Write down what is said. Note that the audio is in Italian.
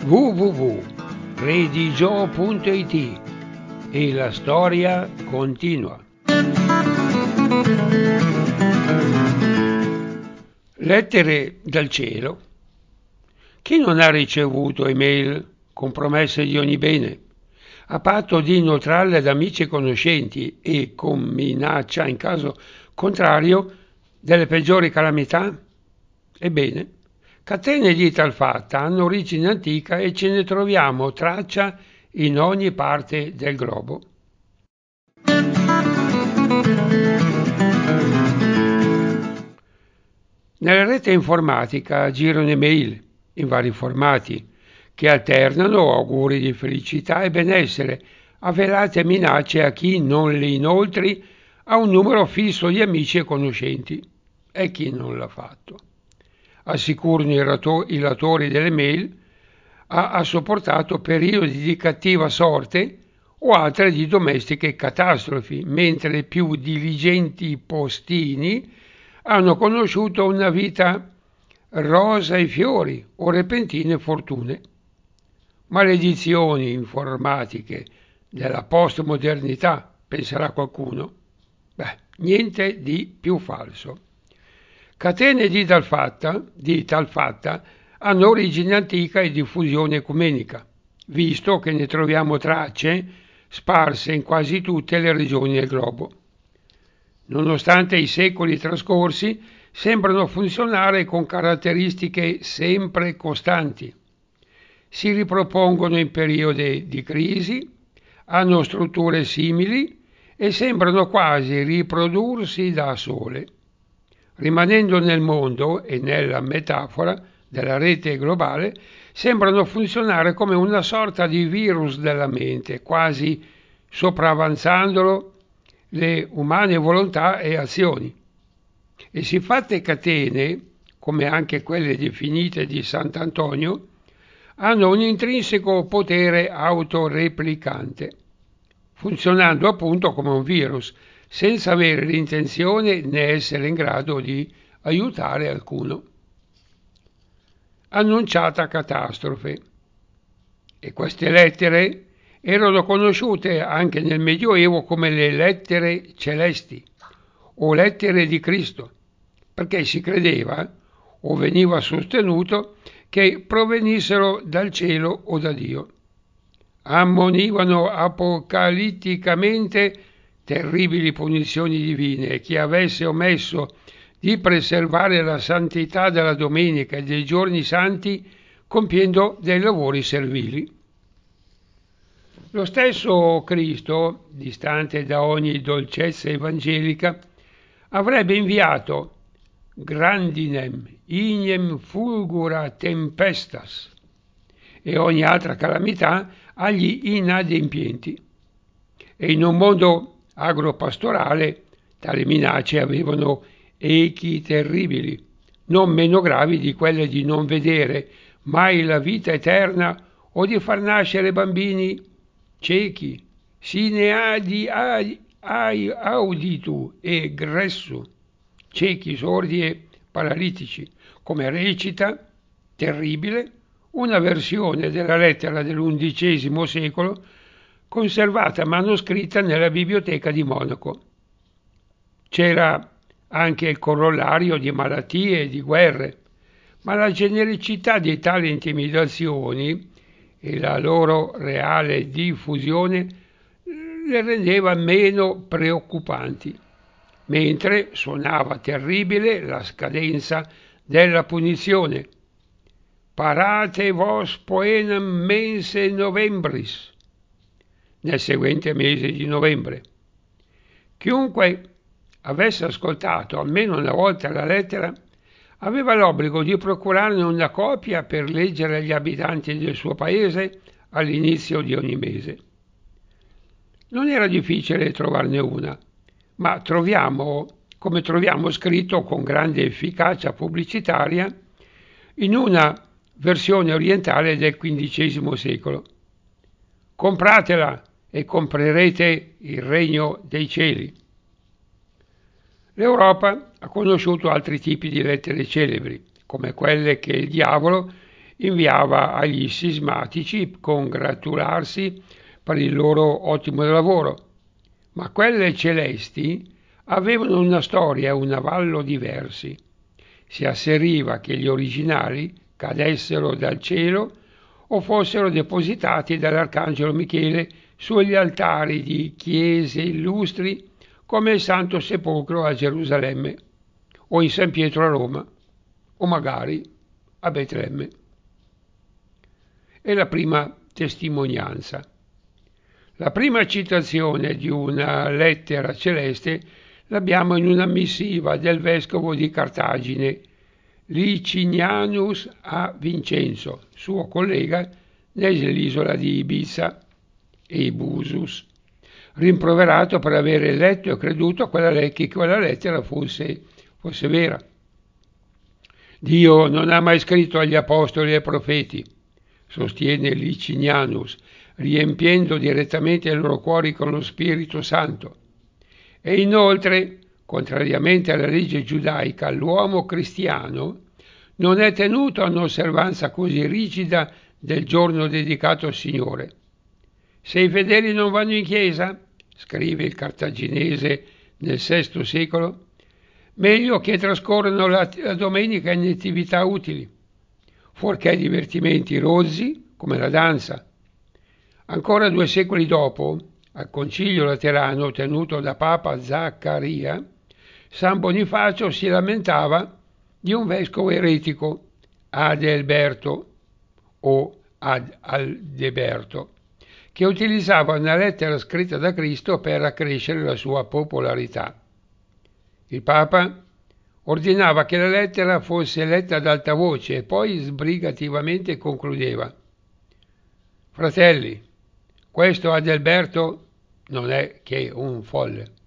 www.redigio.it e la storia continua. Lettere dal cielo. Chi non ha ricevuto email con promesse di ogni bene, a patto di inoltrarle ad amici e conoscenti e con minaccia, in caso contrario, delle peggiori calamità? Ebbene, catene di tal fatta hanno origine antica e ce ne troviamo traccia in ogni parte del globo. Nella rete informatica girano email in vari formati che alternano auguri di felicità e benessere a velate minacce a chi non li inoltri a un numero fisso di amici e conoscenti. E chi non l'ha fatto? Assicurano i latori delle mail ha sopportato periodi di cattiva sorte o altre di domestiche catastrofi, mentre i più diligenti postini hanno conosciuto una vita rosa e fiori o repentine fortune. Maledizioni informatiche della postmodernità, penserà qualcuno. Niente di più falso. Catene di tal fatta hanno origine antica e diffusione ecumenica, visto che ne troviamo tracce sparse in quasi tutte le regioni del globo. Nonostante i secoli trascorsi, sembrano funzionare con caratteristiche sempre costanti. Si ripropongono in periodi di crisi, hanno strutture simili e sembrano quasi riprodursi da sole. Rimanendo nel mondo e nella metafora della rete globale, sembrano funzionare come una sorta di virus della mente, quasi sopravanzandolo le umane volontà e azioni. E siffatte catene, come anche quelle definite di Sant'Antonio, hanno un intrinseco potere autoreplicante, funzionando appunto come un virus, senza avere l'intenzione né essere in grado di aiutare alcuno. Annunciata catastrofe. E queste lettere erano conosciute anche nel Medioevo come le lettere celesti o lettere di Cristo, perché si credeva o veniva sostenuto che provenissero dal cielo o da Dio. Ammonivano apocalitticamente terribili punizioni divine e chi avesse omesso di preservare la santità della domenica e dei giorni santi compiendo dei lavori servili. Lo stesso Cristo, distante da ogni dolcezza evangelica, avrebbe inviato grandinem ignem fulgura tempestas e ogni altra calamità agli inadempienti. E in un mondo agropastorale tali minacce avevano echi terribili, non meno gravi di quelle di non vedere mai la vita eterna o di far nascere bambini ciechi, sine auditu e gressu, ciechi, sordi e paralitici, come recita, terribile, una versione della lettera dell'undicesimo secolo conservata manoscritta nella biblioteca di Monaco. C'era anche il corollario di malattie e di guerre, ma la genericità di tali intimidazioni e la loro reale diffusione le rendeva meno preoccupanti, mentre suonava terribile la scadenza della punizione. Parate vos poenam mense novembris, nel seguente mese di novembre. Chiunque avesse ascoltato almeno una volta la lettera aveva l'obbligo di procurarne una copia per leggere agli abitanti del suo paese all'inizio di ogni mese. Non era difficile trovarne una, ma troviamo scritto con grande efficacia pubblicitaria in una versione orientale del XV secolo. Compratela e comprerete il regno dei cieli. L'Europa ha conosciuto altri tipi di lettere celebri, come quelle che il diavolo inviava agli sismatici congratularsi per il loro ottimo lavoro, ma quelle celesti avevano una storia e un avallo diversi. Si asseriva che gli originali cadessero dal cielo o fossero depositati dall'Arcangelo Michele sugli altari di chiese illustri come il Santo Sepolcro a Gerusalemme o in San Pietro a Roma o magari a Betlemme. E la prima testimonianza. La prima citazione di una lettera celeste l'abbiamo in una missiva del vescovo di Cartagine, Licinianus a Vincenzo, suo collega nell'isola di Ibiza e Ibusus, rimproverato per aver letto e creduto che quella lettera fosse vera. Dio non ha mai scritto agli apostoli e ai profeti, sostiene Licinianus, riempiendo direttamente i loro cuori con lo Spirito Santo. E inoltre, contrariamente alla legge giudaica, l'uomo cristiano non è tenuto a un'osservanza così rigida del giorno dedicato al Signore. Se i fedeli non vanno in chiesa, scrive il cartaginese nel VI secolo, meglio che trascorrano la domenica in attività utili, fuorché divertimenti rozzi come la danza. Ancora 2 secoli dopo, al Concilio Laterano tenuto da Papa Zaccaria, San Bonifacio si lamentava di un vescovo eretico, Adelberto o Aldeberto, che utilizzava una lettera scritta da Cristo per accrescere la sua popolarità. Il Papa ordinava che la lettera fosse letta ad alta voce e poi sbrigativamente concludeva: Fratelli, questo Adelberto non è che un folle.